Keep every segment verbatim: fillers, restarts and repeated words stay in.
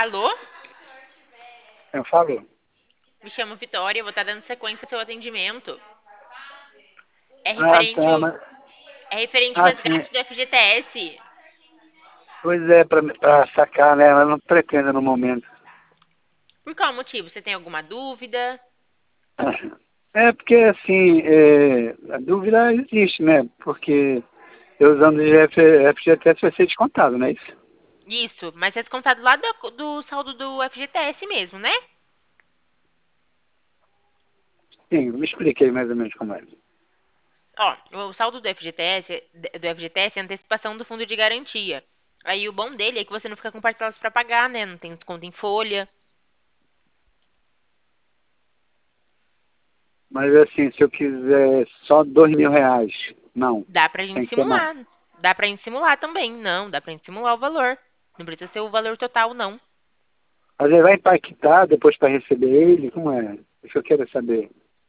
Alô? Eu falo? Me chamo Vitória, vou estar dando sequência ao seu atendimento. É Ah, referente, tá, o- mas... é referente ao Ah, sim. resgate do F G T S. Pois é, pra, pra sacar, né? Mas não pretendo no momento. Por qual motivo? Você tem alguma dúvida? É porque, assim, é, a dúvida existe, né? Porque eu usando o F G T S vai ser descontado, não é isso? Isso, mas é descontado lá do, do saldo do F G T S mesmo, né? Sim, me expliquei mais ou menos como é. Ó, o saldo do F G T S, do F G T S é antecipação do fundo de garantia. Aí o bom dele é que você não fica com parcelas para pagar, né? Não tem desconto em folha. Mas, assim, se eu quiser só dois mil reais, não. Dá pra gente Tem que ser mais. simular. Dá pra gente simular também. Não, dá pra gente simular o valor. Não precisa ser o valor total, não. Mas ele vai impactar depois para receber ele? Como é? Isso eu quero saber.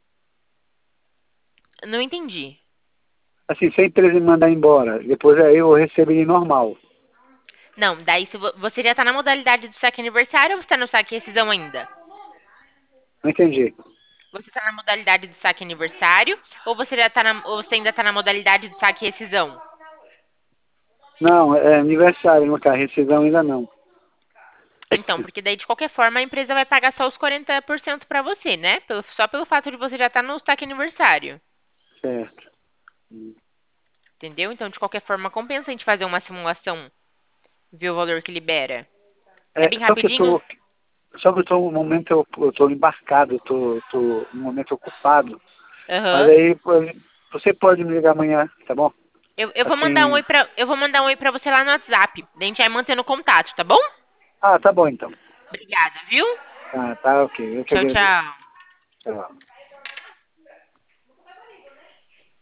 Não entendi. Assim, se a empresa me mandar embora, depois aí eu recebo ele normal. Não, daí se vo- você já tá na modalidade do saque aniversário ou você tá no saque rescisão ainda? Não entendi. Você tá na modalidade do saque aniversário ou você já tá na, ou você ainda tá na modalidade do saque rescisão? Não, é aniversário no carro, rescisão ainda não. Então, porque daí de qualquer forma a empresa vai pagar só os quarenta por cento pra você, né? Pelo- só pelo fato de você já estar no saque aniversário. Certo. Entendeu? Então, de qualquer forma, compensa a gente fazer uma simulação, ver o valor que libera. É É, bem só que eu rapidinho? tô, só que eu tô no momento eu, eu tô embarcado, eu tô, tô no momento ocupado. Mas Aham. aí pô, você pode me ligar amanhã, tá bom? Eu, eu vou mandar um Assim, oi pra, eu vou mandar um oi pra você lá no WhatsApp. Daí a gente vai mantendo contato, tá bom? ah, tá bom então. Obrigada, viu? Ah, tá ok, eu que Tchau, agradeço. tchau. Tchau.